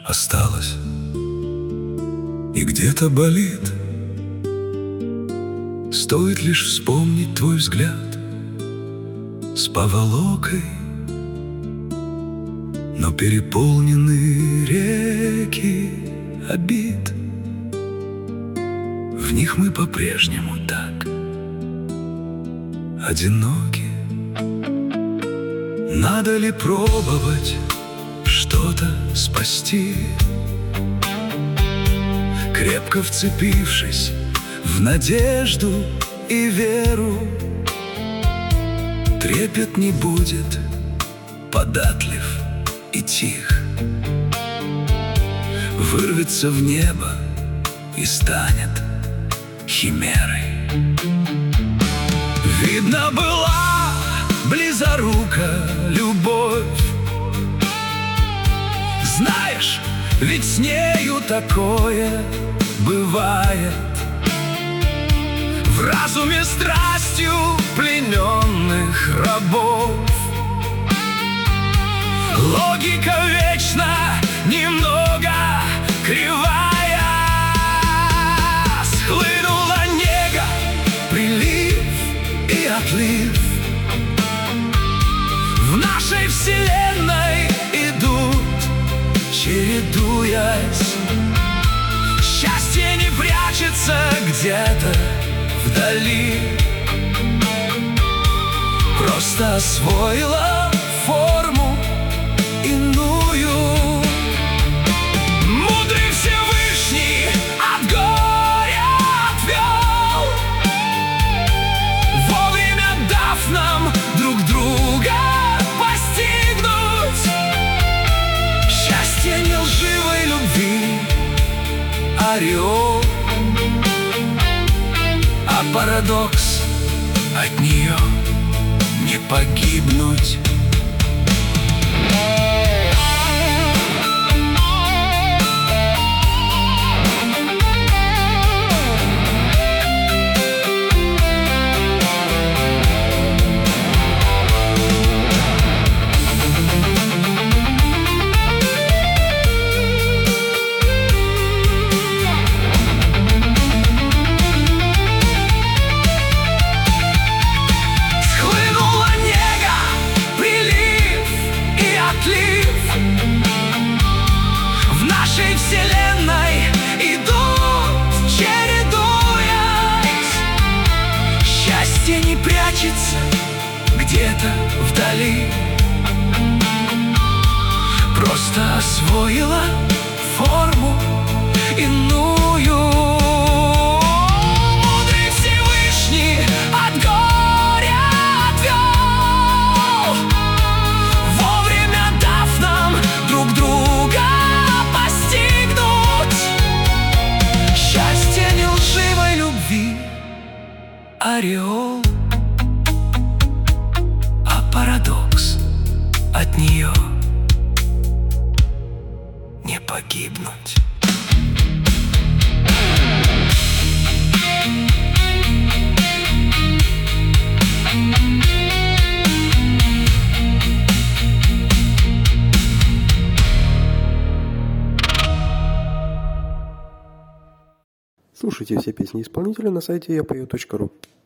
осталось и где-то болит. Стоит лишь вспомнить твой взгляд с поволокой, но переполнены реки обид. В них мы по-прежнему так одиноки. Надо ли пробовать что-то спасти, крепко вцепившись в надежду и веру? Трепет не будет податлив и тих, вырвется в небо и станет химерой. Видно, была близорука любовь. Знаешь, ведь с нею такое бывает. В разуме страстью плененных рабов логика вечно немного кривая. Схлынула нега, прилив и отлив. В нашей вселенной идут, чередуясь. Счастье не прячется где-то вдали, просто освоила форму иную. Мудрый Всевышний от горя отвел, вовремя дав нам друг друга постигнуть. Счастье не лживой любви ореол, а парадокс от нее не погибнуть. В нашей вселенной идут, чередуясь. Счастье не прячется где-то вдали, просто освоила форму иную. Мудрый Всевышний от горя отвел, вовремя дав нам друг друга постигнуть. Счастье не лживой любви ореол, а парадокс от нее не погибнуть. Слушайте все песни исполнителя на сайте yapою.ru.